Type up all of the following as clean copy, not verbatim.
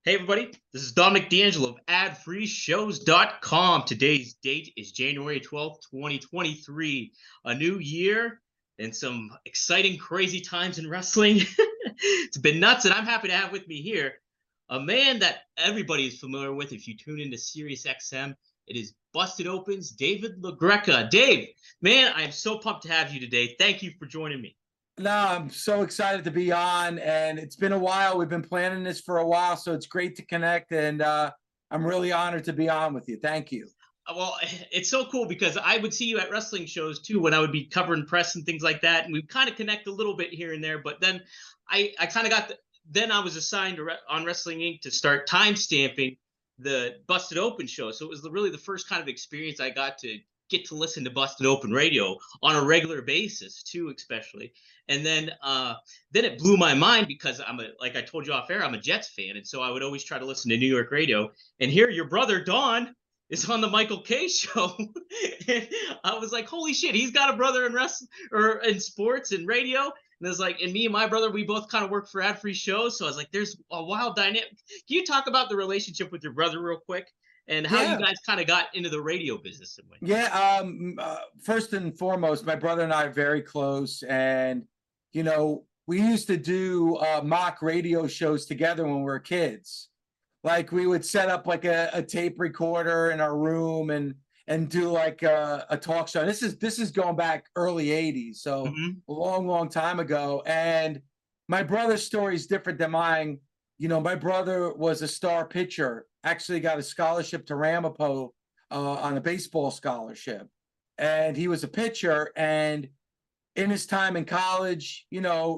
Hey everybody, this is Dominic D'Angelo of adfreeshows.com. Today's date is January 12th, 2023. A new year and some exciting, crazy times in wrestling. It's been nuts, and I'm happy to have with me here a man that everybody is familiar with if you tune into Sirius XM. It is Busted Open's David LaGreca. Dave, man, I'm so pumped to have you today. Thank you for joining me. No, I'm so excited to be on, and it's been a while. We've been planning this for a while, so it's great to connect, and I'm really honored to be on with you. Thank you. Well, it's so cool because I would see you at wrestling shows too when I would be covering press and things like that, and we kind of connect a little bit here and there. But then I kind of then I was assigned on Wrestling Inc. to start time stamping the Busted Open show. So it was really the first kind of experience I got to get to listen to Busted Open radio on a regular basis too, especially. And then it blew my mind because like I told you off air, I'm a Jets fan, and so I would always try to listen to New York radio. And here, your brother Don is on the Michael K show. And I was like, holy shit, he's got a brother in wrestling or in sports and radio. And it's like, and me and my brother, we both kind of work for ad free shows. So I was like, there's a wild dynamic. Can you talk about the relationship with your brother real quick and how you Yeah, guys kind of got into the radio business and way? yeah. First and foremost, my brother and I are very close, and we used to do mock radio shows together when we were kids. Like we would set up like a tape recorder in our room and do like a talk show. This is going back early '80s, so Mm-hmm. a long time ago. And my brother's story is different than mine. My brother was a star pitcher. Actually, got a scholarship to Ramapo on a baseball scholarship, and he was a pitcher. And in his time in college,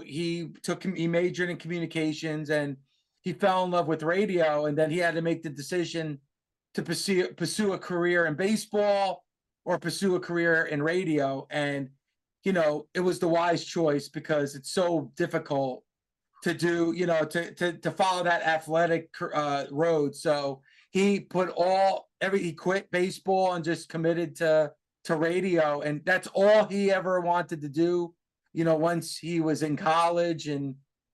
he majored in communications, and he fell in love with radio, and then he had to make the decision to pursue a career in baseball or pursue a career in radio. And it was the wise choice because it's so difficult to do, to follow that athletic road. So he he quit baseball and just committed to radio, and that's all he ever wanted to do. Once he was in college, and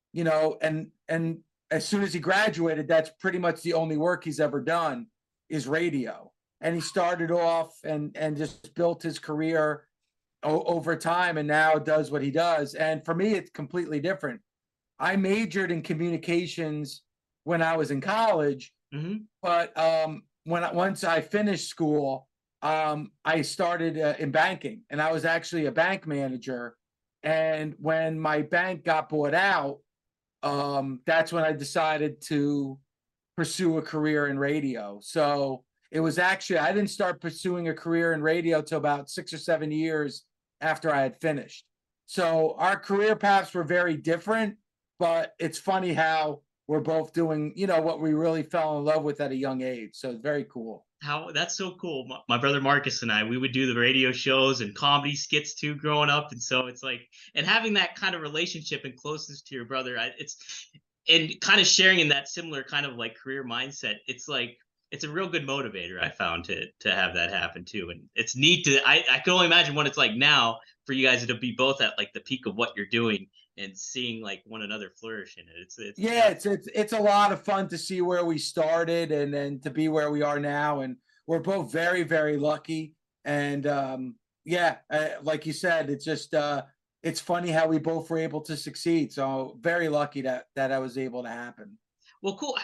and as soon as he graduated, that's pretty much the only work he's ever done is radio. And he started off and just built his career over time, and now does what he does. And for me, it's completely different. I majored in communications when I was in college, Mm-hmm. but once I finished school, I started in banking, and I was actually a bank manager. And when my bank got bought out, that's when I decided to pursue a career in radio. So it was actually, I didn't start pursuing a career in radio till about 6 or 7 years after I had finished. So our career paths were very different, but it's funny how we're both doing, what we really fell in love with at a young age. So it's very cool. How that's so cool. My brother Marcus and I, we would do the radio shows and comedy skits too growing up. And so it's like, and having that kind of relationship and closeness to your brother, and kind of sharing in that similar kind of like career mindset. It's like, it's a real good motivator I found to have that happen too. And it's neat I can only imagine what it's like now for you guys to be both at like the peak of what you're doing and seeing like one another flourish in it. Yeah, it's a lot of fun to see where we started and then to be where we are now. And we're both very, very lucky. And yeah, like you said, it's funny how we both were able to succeed. So very lucky that I was able to happen. well, cool.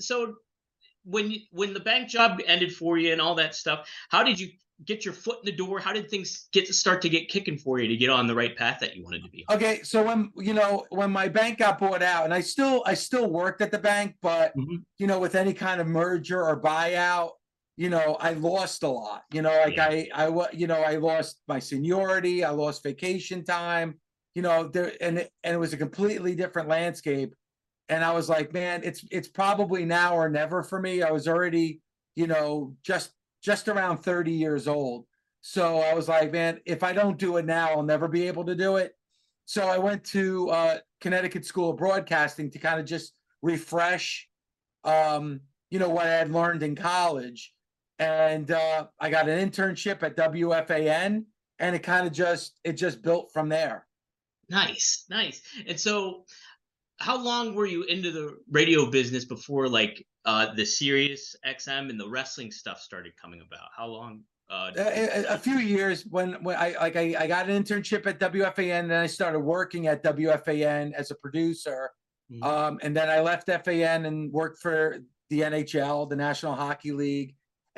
When the bank job ended for you and all that stuff, how did you get your foot in the door? How did things start to get kicking for you to get on the right path that you wanted to be on? Okay, so when my bank got bought out, and I still worked at the bank, but Mhm. with any kind of merger or buyout, I lost a lot. Like Yeah. I lost my seniority, I lost vacation time. And it was a completely different landscape. And I was like, man, it's probably now or never for me. I was already, just around 30 years old. So I was like, man, if I don't do it now, I'll never be able to do it. So I went to Connecticut School of Broadcasting to kind of just refresh, what I had learned in college. And I got an internship at WFAN, and it just built from there. Nice, nice. And so how long were you into the radio business before like the Sirius XM and the wrestling stuff started coming about? How long A few years when I got an internship at WFAN, and then I started working at WFAN as a producer. Mhm. And then I left FAN and worked for the NHL, the National Hockey League.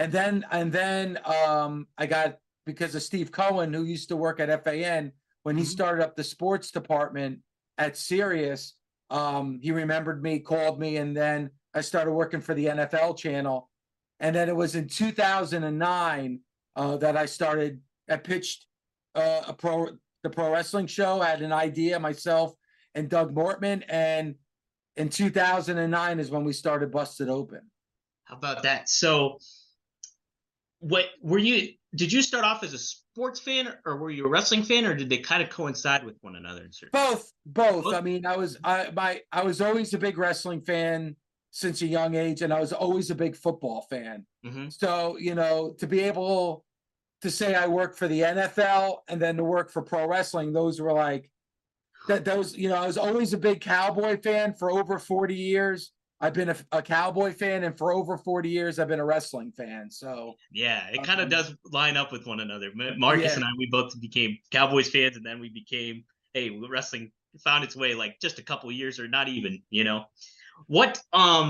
And then I got, because of Steve Cohen, who used to work at FAN, when he Mhm. started up the sports department at Sirius, he remembered me, called me, and then I started working for the NFL channel. And then it was in 2009 that I pitched the pro wrestling show. I had an idea, myself and Doug Mortman, and in 2009 is when we started Busted Open. How about that? So what were you, did you start off as a sports fan, or were you a wrestling fan, or did they kind of coincide with one another in certain Both. I Both? mean, I was always a big wrestling fan since a young age, and I was always a big football fan. Hmm. So, to be able to say I worked for the NFL and then to work for pro wrestling, those were like those, I was always a big Cowboy fan for over 40 years. I've been a Cowboy fan, and for over 40 years, I've been a wrestling fan. So, Yeah, it kind of um, does line up with one another. Marcus yeah, and I, we both became Cowboys fans, and then we became, hey, wrestling found its way like just a couple years, or not even, what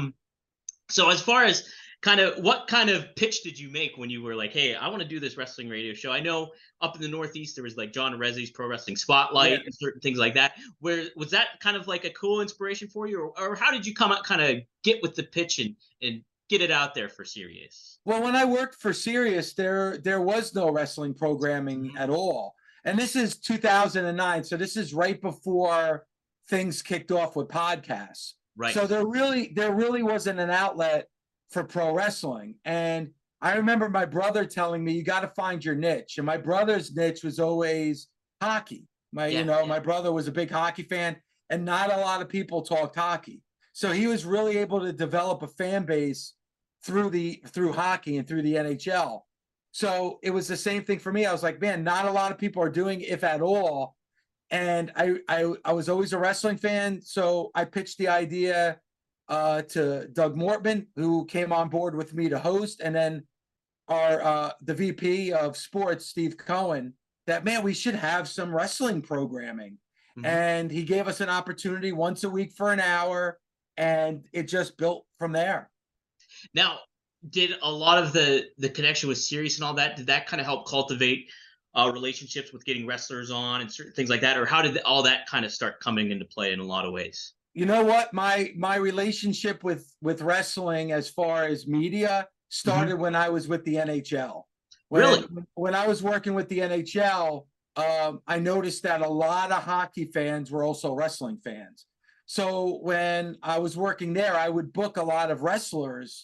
so as far as kind of what kind of pitch did you make when you were like, hey, I want to do this wrestling radio show? I know up in the Northeast there was like John Rezzi's Pro Wrestling yeah. Spotlight and certain things like that. Where was that kind of like a cool inspiration for you, or how did you come out kind of get with the pitch and get it out there for Sirius? Well, when I worked for Sirius, there was no wrestling programming Mhm. at all, and this is 2009, so this is right before things kicked off with podcasts. Right. So there really wasn't an outlet for pro wrestling, and I remember my brother telling me, "You got to find your niche," and my brother's niche was always hockey. Yeah. My brother was a big hockey fan, and not a lot of people talked hockey, so he was really able to develop a fan base through hockey and through the NHL. So it was the same thing for me. I was like, man, not a lot of people are doing, if at all. And I was always a wrestling fan, so I pitched the idea to Doug Mortman, who came on board with me to host, and then our the VP of sports, Steve Cohen, that man, we should have some wrestling programming. Mhm. And he gave us an opportunity once a week for an hour, and it just built from there. Now, did a lot of the connection with Sirius and all that, did that kind of help cultivate relationships with getting wrestlers on and certain things like that, or how did all that kind of start coming into play in a lot of ways? You know what? My relationship with wrestling, as far as media, Hmm. started when I was with the NHL. Really? When I was working with the NHL, I noticed that a lot of hockey fans were also wrestling fans. So when I was working there, I would book a lot of wrestlers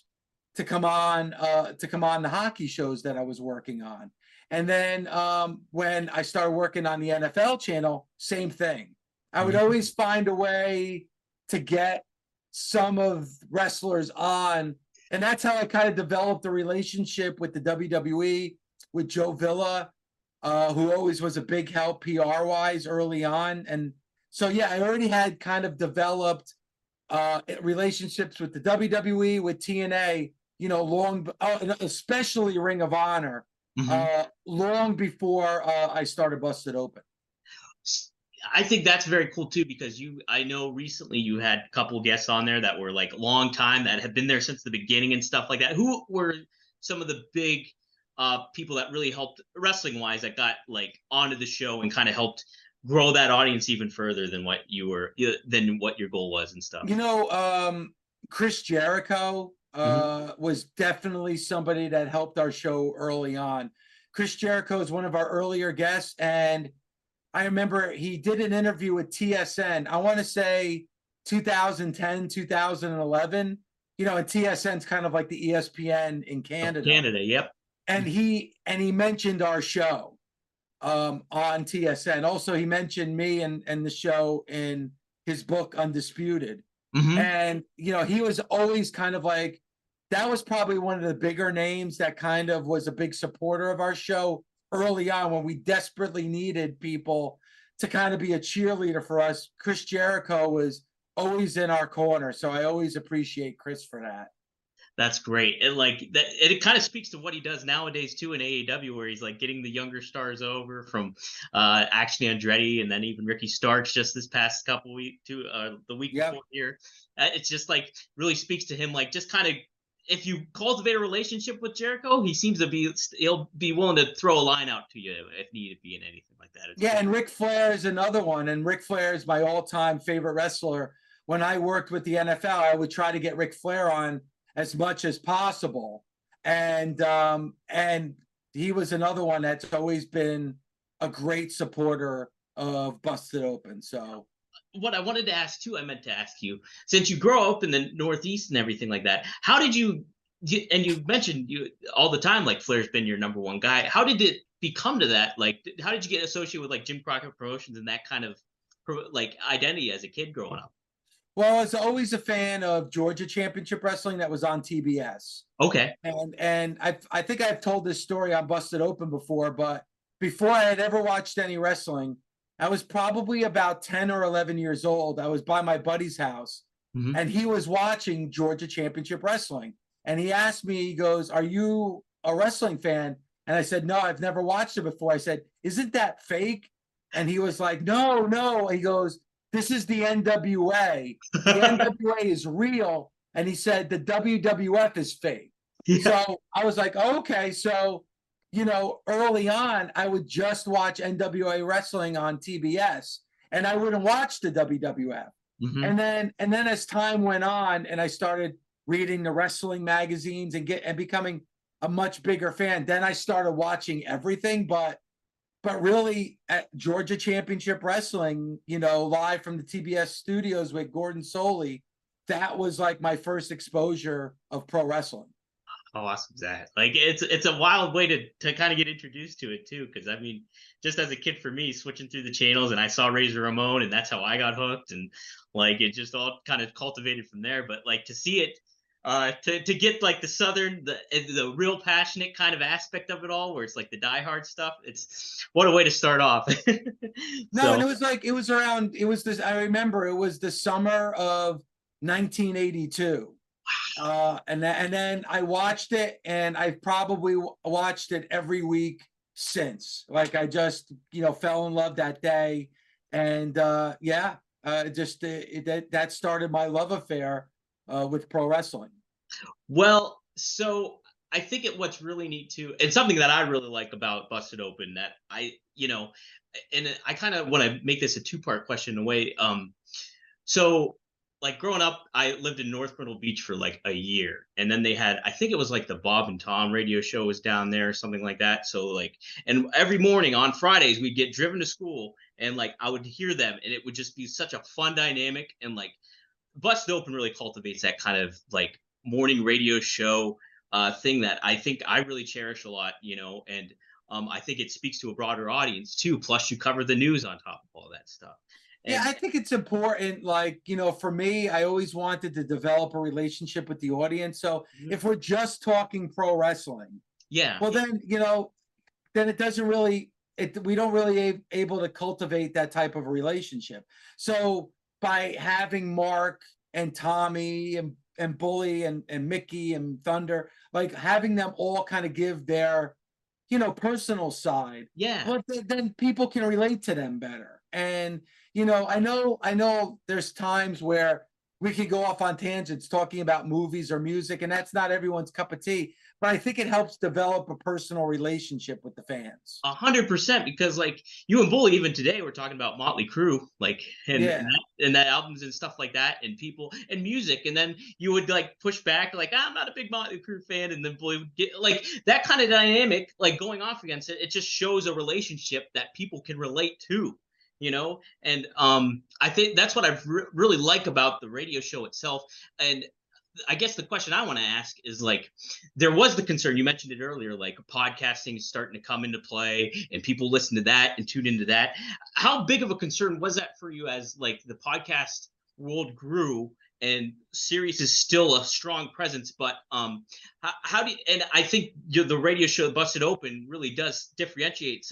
to come on the hockey shows that I was working on. And then when I started working on the NFL channel, same thing. I would Hmm. always find a way to get some of wrestlers on. And that's how I kind of developed a relationship with the WWE, with Joe Villa, who always was a big help PR wise early on. And so, yeah, I already had kind of developed relationships with the WWE, with TNA, especially Ring of Honor, Hmm. long before I started Busted Open. I think that's very cool too, because I know recently you had a couple guests on there that were like long time, that have been there since the beginning and stuff like that. Who were some of the big people that really helped wrestling wise, that got like onto the show and kind of helped grow that audience even further than than what your goal was and stuff? You know, Chris Jericho Hmm. was definitely somebody that helped our show early on. Chris Jericho is one of our earlier guests, and I remember he did an interview with TSN. I want to say 2010, 2011. And TSN's kind of like the ESPN in Of Canada. Canada, yep. And he mentioned our show on TSN. Also, he mentioned me and the show in his book Undisputed. Hmm. And he was always kind of like, that was probably one of the bigger names that kind of was a big supporter of our show early on, when we desperately needed people to kind of be a cheerleader for us. Chris Jericho always in our corner. So I always appreciate Chris for that. That's great. And like that, it kind of speaks to what he does nowadays too in AEW, where he's like getting the younger stars over from Action Andretti, and then even Ricky Starks just this past couple week to the week Yep. before here. It's just like really speaks to him, like just kind of if you cultivate a relationship with Jericho, he seems to be he'll be willing to throw a line out to you if needed be in anything like that. It's Yeah, cool. and Ric Flair is another one. And Ric Flair is my all-time favorite wrestler. When I worked with the NFL, I would try to get Ric Flair on as much as possible. And he was another one that's always been a great supporter of Busted Open. So What I wanted to ask too, I meant to ask you, since you grow up in the Northeast and everything like that, how did and you mentioned you all the time, like Flair's been your number one guy. How did it become to that? Like, how did you get associated with like Jim Crockett Promotions and that kind of like identity as a kid growing up? well, I was always a fan of Georgia Championship Wrestling that was on TBS. Okay. And I think I've told this story on Busted Open before, but before I had ever watched any wrestling, I was probably about 10 or 11 years old. I was by my buddy's house, Mm-hmm. and he was watching Georgia Championship Wrestling. And he asked me, he goes, "Are you a wrestling fan?" And I said, "No, I've never watched it before." I said, "Isn't that fake?" And he was like, "No, no." He goes, "This is the NWA. The NWA is real." And he said, "The WWF is fake." Yeah. So I was like, oh, okay. So, early on, I would just watch NWA wrestling on TBS, and I wouldn't watch the WWF. Mm-hmm. And then as time went on, and I started reading the wrestling magazines and becoming a much bigger fan, then I started watching everything. But really, at Georgia Championship Wrestling, live from the TBS studios with Gordon Soley, that was like my first exposure of pro wrestling. How awesome is that? Like it's a wild way to kind of get introduced to it too. Cause I mean, just as a kid for me, switching through the channels and I saw Razor Ramon and that's how I got hooked. And like it just all kind of cultivated from there. But like to see it to get like the southern the real passionate kind of aspect of it all, where it's like the diehard stuff, it's what a way to start off. No, and it was this, I remember it was the summer of 1982. And then I watched it, and I've probably watched it every week since. Like I just fell in love that day, and that started my love affair with pro wrestling. Well, so I think what's really neat too, and something that I really like about Busted Open that and I kind of want to make this a two-part question in a way. So like growing up, I lived in North Myrtle Beach for like a year, and then they had, I think it was like the Bob and Tom radio show was down there or something like that. So like, and every morning on Fridays we'd get driven to school, and like I would hear them, and it would just be such a fun dynamic, and like Busted Open really cultivates that kind of like morning radio show thing that I think I really cherish a lot, and I think it speaks to a broader audience too. Plus, you cover the news on top of all that stuff. Yeah, I think it's important. Like, for me, I always wanted to develop a relationship with the audience. So if we're just talking pro wrestling, yeah, well, then, then it doesn't really, we don't really able to cultivate that type of a relationship. So by having Mark and Tommy and Bully and Mickey and Thunder, like having them all kind of give their, personal side, yeah, well, then people can relate to them better. And, I know there's times where we could go off on tangents talking about movies or music, and that's not everyone's cup of tea. But I think it helps develop a personal relationship with the fans. 100%, because like you and Bully, even today, we're talking about Motley Crue, like and that albums and stuff like that, and people and music, and then you would like push back, like I'm not a big Motley Crue fan, and then Bully would get like that kind of dynamic, like going off against it. It just shows a relationship that people can relate to. And I think that's what I really like about the radio show itself. And I guess the question I want to ask is like, there was the concern, you mentioned it earlier, like podcasting is starting to come into play and people listen to that and tune into that. How big of a concern was that for you as like the podcast world grew and Sirius is still a strong presence, but how do you, and I think the radio show Busted Open really does differentiate itself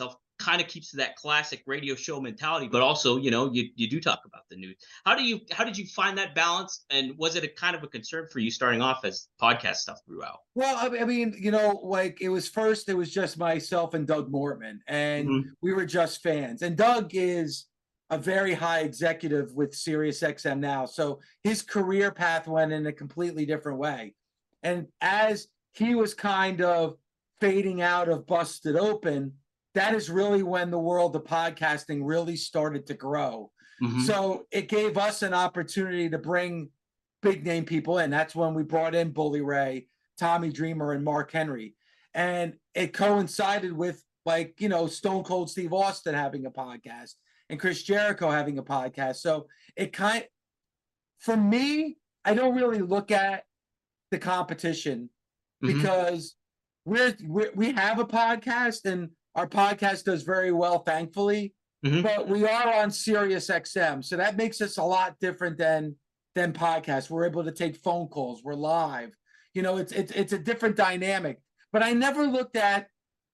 kind of keeps to that classic radio show mentality, but also, you do talk about the news. How did you find that balance? And was it a kind of a concern for you starting off as podcast stuff grew out? Well, I mean, like it was just myself and Doug Mortman, and Mhm. we were just fans. And Doug is a very high executive with SiriusXM now. So his career path went in a completely different way. And as he was kind of fading out of Busted Open, that is really when the world of podcasting really started to grow. Mhm. So it gave us an opportunity to bring big name people in. That's when we brought in Bully Ray, Tommy Dreamer, and Mark Henry. And it coincided with, like, Stone Cold Steve Austin having a podcast and Chris Jericho having a podcast. So for me, I don't really look at the competition Mhm. because we have a podcast and our podcast does very well, thankfully. Mhm. But we are on Sirius XM, so that makes us a lot different than podcasts. We're able to take phone calls. We're live. It's a different dynamic. But I never looked at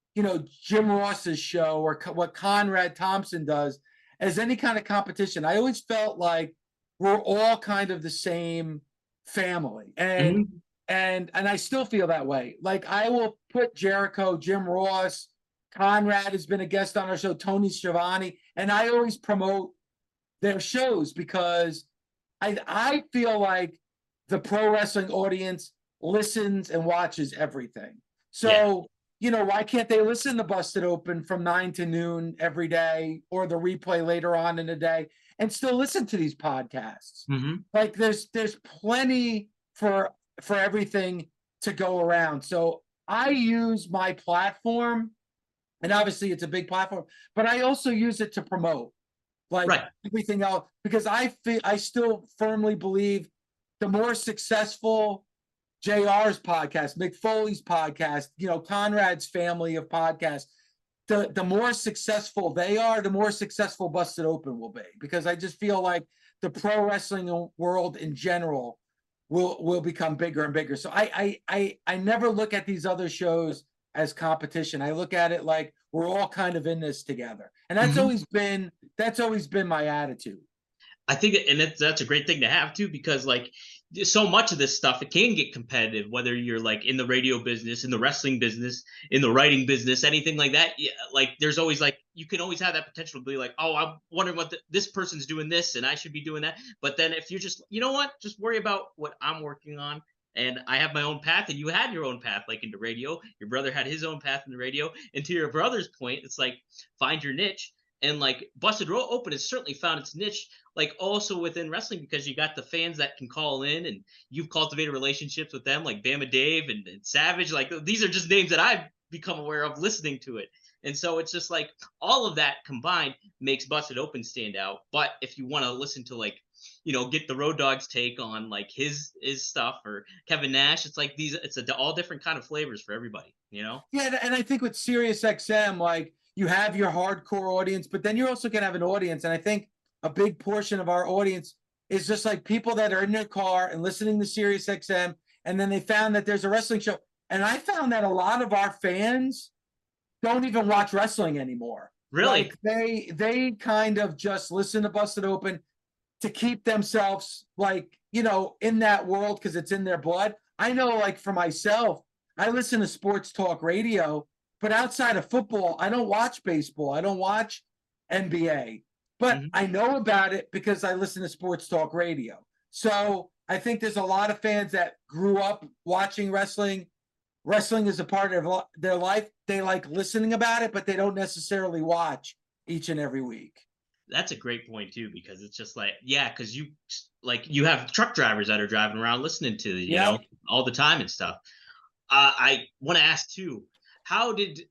Jim Ross's show or what Conrad Thompson does as any kind of competition. I always felt like we're all kind of the same family, and Mhm. and I still feel that way. Like I will put Jericho, Jim Ross, Conrad has been a guest on our show, Tony Schiavone, and I always promote their shows because I feel like the pro wrestling audience listens and watches everything. Yeah. So, why can't they listen to Busted Open from 9 to noon every day or the replay later on in the day and still listen to these podcasts? Mhm. Like there's plenty for everything to go around. So I use my platform, and obviously it's a big platform, but I also use it to promote like Right. everything else because I still firmly believe the more successful JR's podcast, Mick Foley's podcast, Conrad's family of podcasts, the more successful they are, the more successful Busted Open will be. Because I just feel like the pro wrestling world in general will become bigger and bigger. So I never look at these other shows as competition. I look at it like we're all kind of in this together. And that's Mhm. always been my attitude. I think, and that's a great thing to have too, because like so much of this stuff, it can get competitive, whether you're like in the radio business, in the wrestling business, in the writing business, anything like that. Yeah, like there's always like, you can always have that potential to be like, oh, I'm wondering what this person's doing this and I should be doing that. But then if you're just, you know what, just worry about what I'm working on. And I have my own path, and you had your own path, like into radio. Your brother had his own path in the radio. And to your brother's point, it's like find your niche. And like Busted Open has certainly found its niche, like also within wrestling, because you got the fans that can call in, and you've cultivated relationships with them, like Bama Dave and Savage. Like these are just names that I've become aware of listening to it. And so it's just like all of that combined makes Busted Open stand out. But if you want to listen to like, get the Road Dogg's take on like his stuff, or Kevin Nash, it's like it's all different kind of flavors for everybody, Yeah, and I think with Sirius XM, like you have your hardcore audience, but then you're also gonna have an audience, and I think a big portion of our audience is just like people that are in their car and listening to Sirius XM, and then they found that there's a wrestling show. And I found that a lot of our fans don't even watch wrestling anymore. Really? Like they kind of just listen to Busted Open to keep themselves like, in that world because it's in their blood. I know, like for myself, I listen to sports talk radio, but outside of football, I don't watch baseball. I don't watch NBA, but Mhm. I know about it because I listen to sports talk radio. So I think there's a lot of fans that grew up watching wrestling. Wrestling is a part of their life. They like listening about it, but they don't necessarily watch each and every week. That's a great point too, because it's just like, yeah, because you have truck drivers that are driving around listening to all the time and stuff. I want to ask too, how did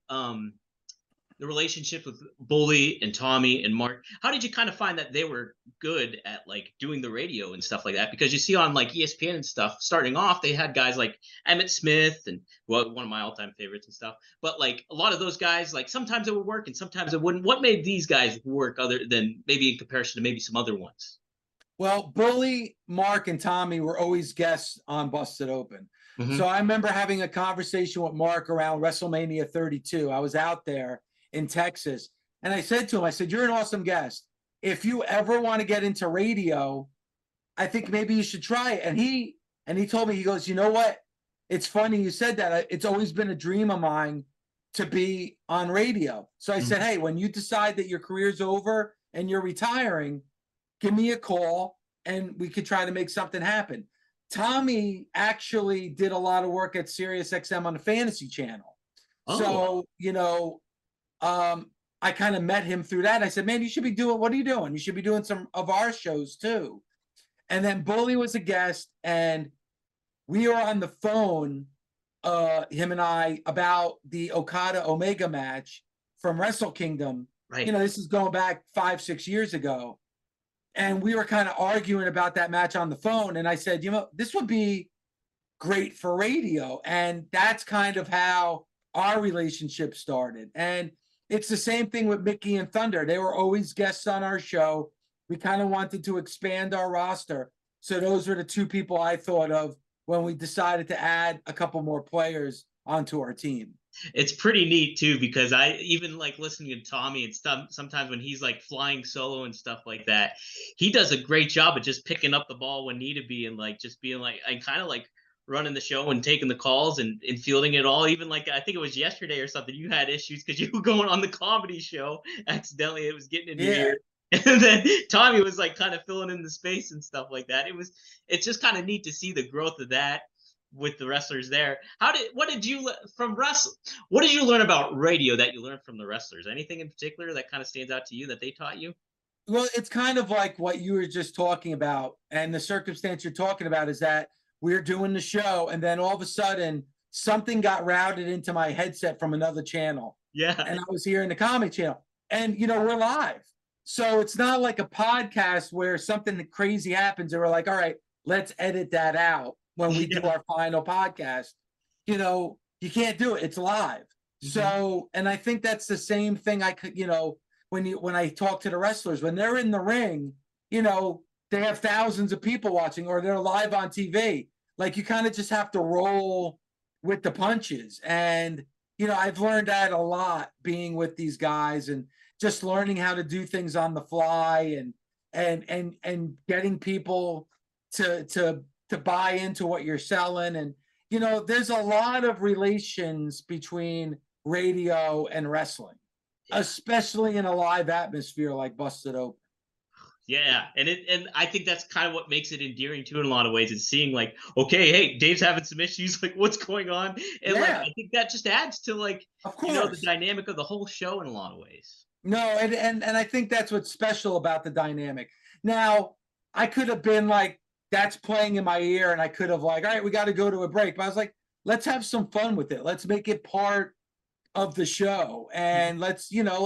the relationship with Bully and Tommy and Mark, how did you kind of find that they were good at like doing the radio and stuff like that? Because you see on like ESPN and stuff, starting off, they had guys like Emmett Smith and one of my all-time favorites and stuff. But like a lot of those guys, like sometimes it would work and sometimes it wouldn't. What made these guys work other than maybe in comparison to maybe some other ones? Well, Bully, Mark, and Tommy were always guests on Busted Open. Mm-hmm. So I remember having a conversation with Mark around WrestleMania 32. I was out there in Texas, And I said to him, I said, you're an awesome guest. If you ever want to get into radio, I think maybe you should try it. And he told me, he goes, you know what? It's funny you said that. It's always been a dream of mine to be on radio. So I said, hey, when you decide that your career's over and you're retiring, give me a call and we could try to make something happen. Tommy actually did a lot of work at Sirius XM on the Fantasy Channel. Oh, So, I kind of met him through that. I said, man, you should be doing, what are you doing? You should be doing some of our shows too. And then Bully was a guest, and we were on the phone, him and I, about the Okada Omega match from Wrestle Kingdom. right. This is going back 5-6 years ago. And we were kind of arguing about that match on the phone. And I said, this would be great for radio. And that's kind of how our relationship started. And it's the same thing with Mickey and Thunder. They were always guests on our show. We kind of wanted to expand our roster. So those were the two people I thought of when we decided to add a couple more players onto our team. It's pretty neat too, because I even like listening to Tommy and stuff. Sometimes when he's like flying solo and stuff like that, he does a great job of just picking up the ball when need to be, and like just being like, and kind of like running the show and taking the calls and fielding it all. Even like, I think it was yesterday or something, you had issues because you were going on the comedy show accidentally. It was getting into your ear. And then Tommy was like kind of filling in the space and stuff like that. It's just kind of neat to see the growth of that with the wrestlers there. What did you learn about radio that you learned from the wrestlers? Anything in particular that kind of stands out to you that they taught you? Well, it's kind of like what you were just talking about. And the circumstance you're talking about is that we're doing the show, and then all of a sudden something got routed into my headset from another channel. Yeah. And I was here in the comedy channel, and we're live. So it's not like a podcast where something crazy happens and we're like, all right, let's edit that out when we do our final podcast. You can't do it. It's live. So, and I think that's the same thing I could, when I talk to the wrestlers, when they're in the ring, they have thousands of people watching, or they're live on TV. Like, you kind of just have to roll with the punches. And, I've learned that a lot being with these guys, and just learning how to do things on the fly, and getting people to buy into what you're selling. And, there's a lot of relations between radio and wrestling, especially in a live atmosphere like Busted Open. Yeah, and I think that's kind of what makes it endearing too in a lot of ways. It's seeing like, okay, hey, Dave's having some issues, like what's going on? And like, I think that just adds to like, of course, the dynamic of the whole show in a lot of ways. No, and I think that's what's special about the dynamic. Now, I could have been like, that's playing in my ear, and I could have like, all right, we got to go to a break. But I was like, let's have some fun with it. Let's make it part of the show, and let's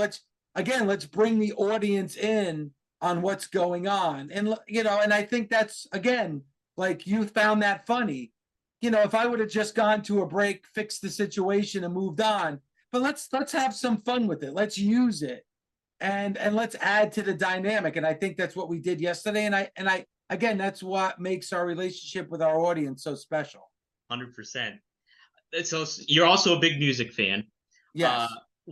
bring the audience in on what's going on. And and I think that's, again, like, you found that funny. If I would have just gone to a break, fixed the situation, and moved on. But let's have some fun with it. Let's use it, and let's add to the dynamic. And I think that's what we did yesterday. And I again, that's what makes our relationship with our audience so special. 100%. So you're also a big music fan. Yes.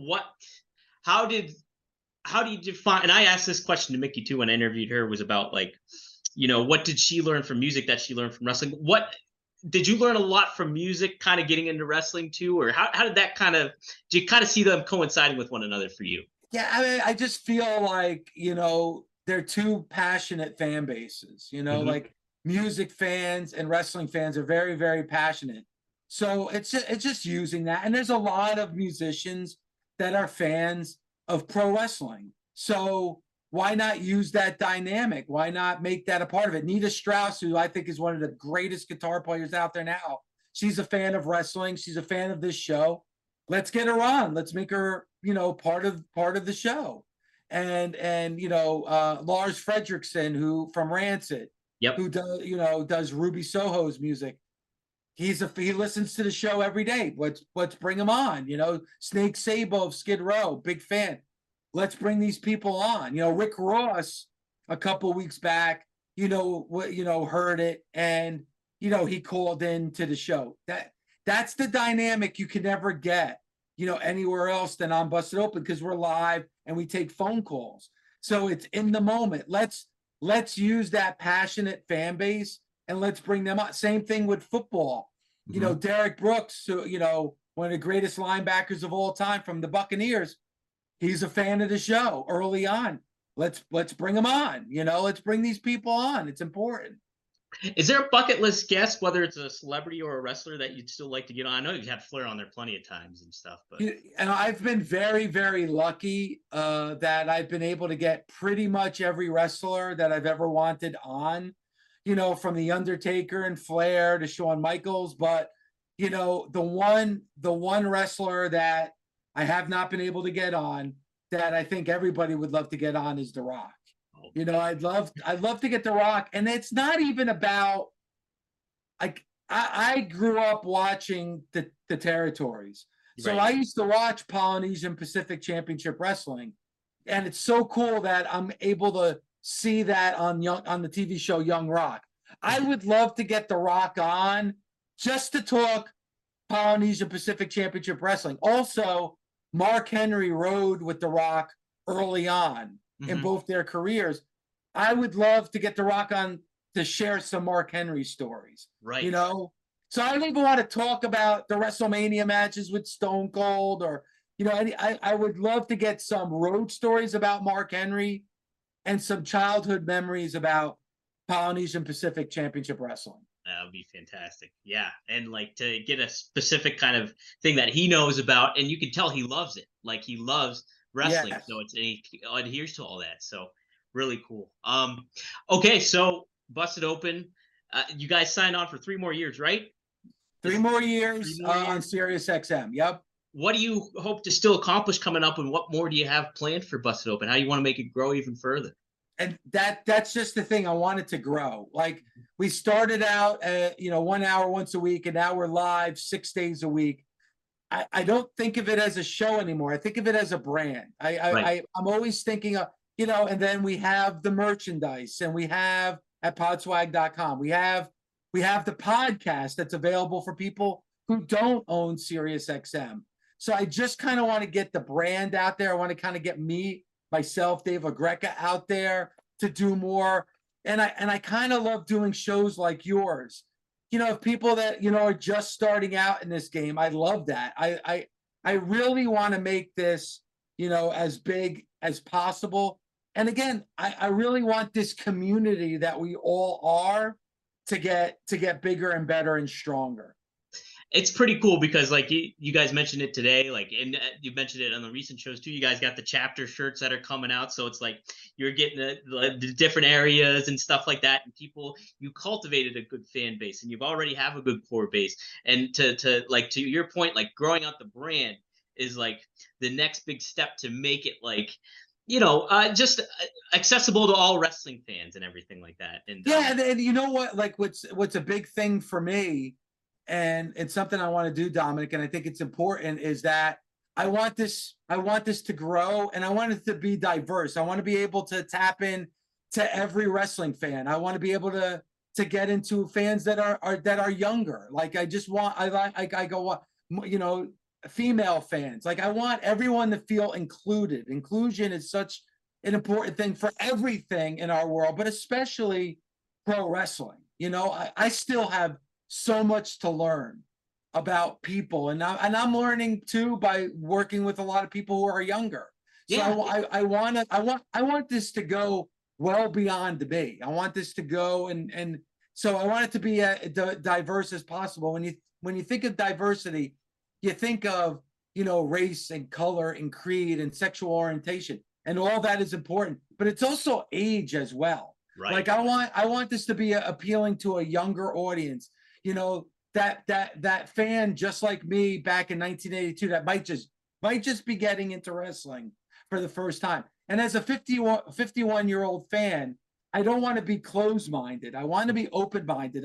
How do you define? And I asked this question to Mickey too when I interviewed her. Was about like, what did she learn from music that she learned from wrestling? What did you learn a lot from music, kind of getting into wrestling too, or how did that do you kind of see them coinciding with one another for you? Yeah, I mean, I just feel like, they're two passionate fan bases, like music fans and wrestling fans are very, very passionate. So it's just using that. And there's a lot of musicians that are fans of pro wrestling. So why not use that dynamic? Why not make that a part of it? Nita Strauss, who I think is one of the greatest guitar players out there now, she's a fan of wrestling. She's a fan of this show. Let's get her on. Let's make her, part of the show. And Lars Fredrickson, who from Rancid, who does Ruby Soho's music. He listens to the show every day. Let's bring him on. Snake Sabo of Skid Row, big fan. Let's bring these people on. Rick Ross a couple weeks back, heard it, and he called in to the show. That's the dynamic you can never get, anywhere else than on Busted Open because we're live and we take phone calls. So it's in the moment. Let's use that passionate fan base and let's bring them up. Same thing with football. Derek Brooks, one of the greatest linebackers of all time from the Buccaneers, he's a fan of the show early on. Let's bring him on. Let's bring these people on. It's important. Is there a bucket list guest, whether it's a celebrity or a wrestler, that you'd still like to get on? I know you've had Flair on there plenty of times and stuff, but and I've been very, very lucky that I've been able to get pretty much every wrestler that I've ever wanted on. From the Undertaker and Flair to Shawn Michaels, but the one wrestler that I have not been able to get on that I think everybody would love to get on is The Rock. I'd love to get The Rock, and it's not even about I grew up watching the territories. So I used to watch Polynesian Pacific Championship Wrestling, and it's so cool that I'm able to see that on the TV show Young Rock. I would love to get The Rock on just to talk Polynesian Pacific Championship Wrestling. Also, Mark Henry rode with The Rock early on in both their careers. I would love to get The Rock on to share some Mark Henry stories. Right. So I don't even want to talk about the WrestleMania matches with Stone Cold or, I would love to get some road stories about Mark Henry and some childhood memories about Polynesian Pacific Championship Wrestling. That would be fantastic. Yeah. And to get a specific kind of thing that he knows about, and you can tell he loves it. He loves wrestling. Yes. So he adheres to all that. So really cool. Okay. So Busted Open, you guys signed on for 3 more years, right? 3 more years on Sirius XM. Yep. What do you hope to still accomplish coming up, and what more do you have planned for Busted Open? How do you want to make it grow even further? And that's just the thing. I want it to grow. We started out at 1 hour once a week, and now we're live 6 days a week. I don't think of it as a show anymore. I think of it as a brand. I'm always thinking of, and then we have the merchandise, and we have at podswag.com. We have the podcast that's available for people who don't own Sirius XM. So I just kind of want to get the brand out there. I want to kind of get myself, Dave LaGreca, out there to do more. And I kind of love doing shows like yours. If people that, are just starting out in this game, I love that. I really want to make this, as big as possible. And again, I really want this community that we all are to get bigger and better and stronger. It's pretty cool because you guys mentioned it today, and you mentioned it on the recent shows too. You guys got the chapter shirts that are coming out. So it's you're getting the different areas and stuff like that. And you cultivated a good fan base, and you've already have a good core base. And to your point, growing out the brand is the next big step to make it just accessible to all wrestling fans and everything like that. And and you know what, what's a big thing for me, and it's something I want to do, Dominic, and I think it's important, is that I want this to grow, and I want it to be diverse. I want to be able to tap in to every wrestling fan. I want to be able to get into fans that are younger. Female fans. I want everyone to feel included. Inclusion is such an important thing for everything in our world, but especially pro wrestling. I still have so much to learn about people, and I'm learning too by working with a lot of people who are younger. So yeah. I want this to go well beyond me. I want this to go and so I want it to be as diverse as possible. When you think of diversity, you think of race and color and creed and sexual orientation, and all that is important, but it's also age as well. Right. I want this to be appealing to a younger audience. That fan just like me back in 1982 that might just be getting into wrestling for the first time. And as a 51-year-old fan, I don't want to be closed-minded. I want to be open-minded.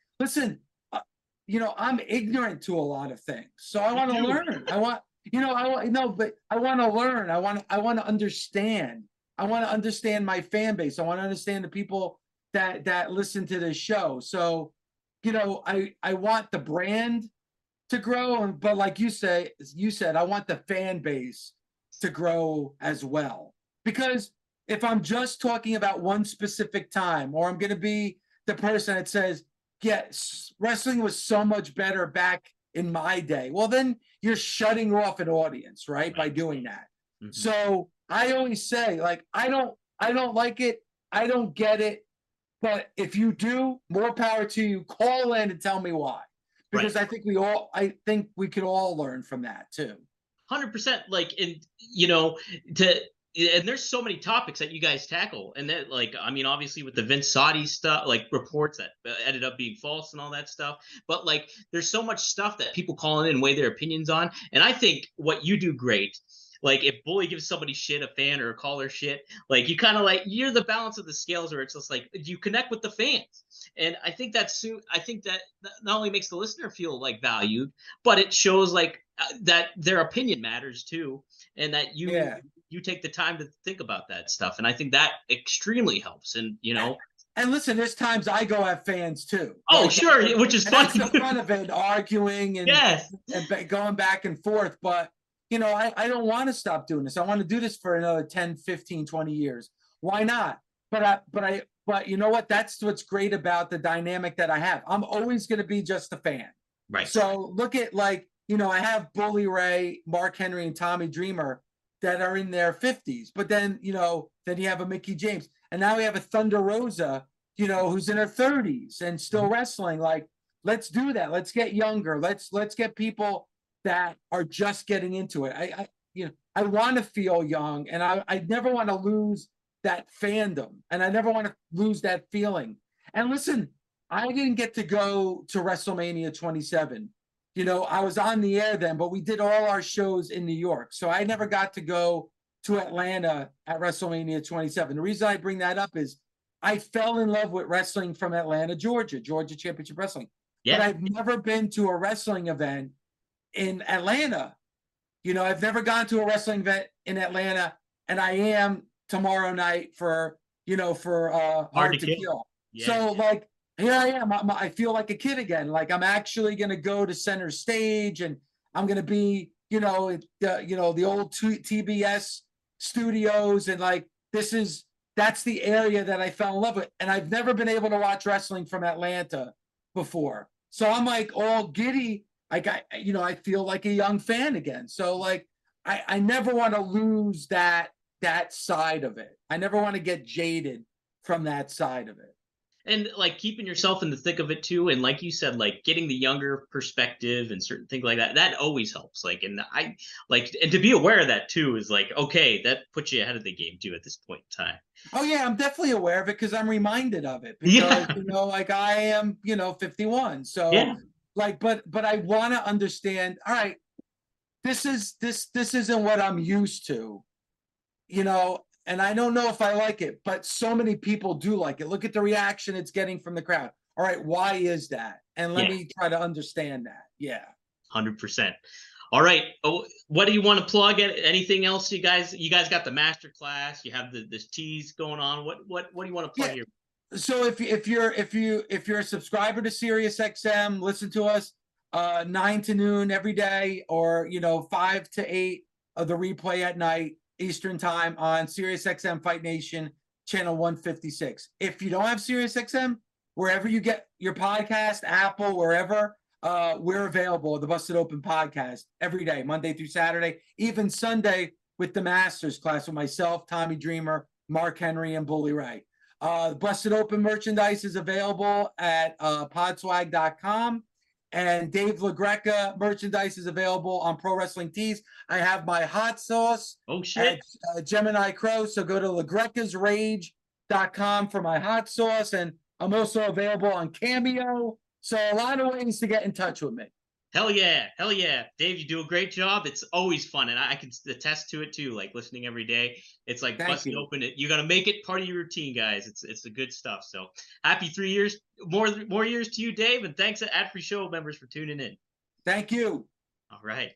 I'm ignorant to a lot of things, so I want to learn. But I want to learn. I want to understand. I want to understand my fan base. I want to understand the people that listen to this show. So, I want the brand to grow, but like you said, I want the fan base to grow as well. Because if I'm just talking about one specific time, or I'm going to be the person that says, yes, wrestling was so much better back in my day, well, then you're shutting off an audience, right? By doing that. So I always say, like, I don't like it. I don't get it. But if you do, more power to you. Call in and tell me why. Because Right. I think we could all learn from that too. 100%. Like, and you know, to and there's so many topics that you guys tackle, and that, like, I mean, obviously with the Vince Saudi stuff, like reports that ended up being false and all that stuff, but like there's so much stuff that people call in and weigh their opinions on. And I think what you do great, like if Bully gives somebody shit, a fan or a caller shit, like you kind of like, you're the balance of the scales where it's just like you connect with the fans. And I think I think that not only makes the listener feel like valued, but it shows like that their opinion matters too, and that Yeah. you take the time to think about that stuff. And I think that extremely helps. And you know, And listen, there's times I go have fans too. oh Like, sure, which is and that's funny. the fun of it, arguing Yes. and going back and forth. But, I don't want to stop doing this. I want to do this for another 10, 15, 20 years. Why not? But you know what? That's what's great about the dynamic that I have. I'm always going to be just a fan. Right. So look at, like, I have Bully Ray, Mark Henry, and Tommy Dreamer that are in their 50s. But then, then you have a Mickey James. And now we have a Thunder Rosa, who's in her 30s and still wrestling. Like, let's do that. Let's get younger. Let's get people that are just getting into it. I want to feel young, and I never want to lose that fandom, and I never want to lose that feeling. And listen, I didn't get to go to WrestleMania 27. I was on the air then, but we did all our shows in New York. So I never got to go to Atlanta at WrestleMania 27. The reason I bring that up is I fell in love with wrestling from Atlanta, Georgia Championship Wrestling. Yeah. But I've never been to a wrestling event in Atlanta. I've never gone to a wrestling event in Atlanta, and I am tomorrow night for Hard to Kill. Yeah. So, like, here I am. I feel like a kid again. Like, I'm actually going to go to center stage, and I'm going to be, the old TBS studios, and like, that's the area that I fell in love with. And I've never been able to watch wrestling from Atlanta before. So I'm like all giddy. I feel like a young fan again. So, like, I never want to lose that side of it. I never want to get jaded from that side of it. And like keeping yourself in the thick of it too, and like you said, like getting the younger perspective and certain things like that always helps. Like, and I like, and to be aware of that too is like, okay, that puts you ahead of the game too at this point in time. Oh yeah, I'm definitely aware of it because I'm reminded of it because like I am 51. So yeah. Like, but I want to understand, all right, this isn't what I'm used to, and I don't know if I like it, but so many people do like it. Look at the reaction it's getting from the crowd. All right, why is that? And let me try to understand that. Yeah. 100%. All right. Oh, what do you want to plug? Anything else? You guys got the master class. You have this tease going on. What do you want to plug here? So if you're a subscriber to SiriusXM, listen to us 9 to noon every day, or 5 to 8 of the replay at night Eastern time on SiriusXM Fight Nation channel 156. If you don't have SiriusXM, wherever you get your podcast, Apple, wherever, we're available. The Busted Open podcast every day, Monday through Saturday, even Sunday with the Masters class with myself, Tommy Dreamer, Mark Henry, and Bully Ray. Busted Open merchandise is available at podswag.com. And Dave LaGreca merchandise is available on Pro Wrestling Tees. I have my hot sauce at Gemini Crow. So go to LaGrecasRage.com for my hot sauce. And I'm also available on Cameo. So a lot of ways to get in touch with me. Hell yeah. Dave, you do a great job. It's always fun. And I can attest to it too, like listening every day. It's like busting open it. You got to make it part of your routine, guys. It's the good stuff. So happy 3 years, more years to you, Dave. And thanks to Ad Free Show members for tuning in. Thank you. All right.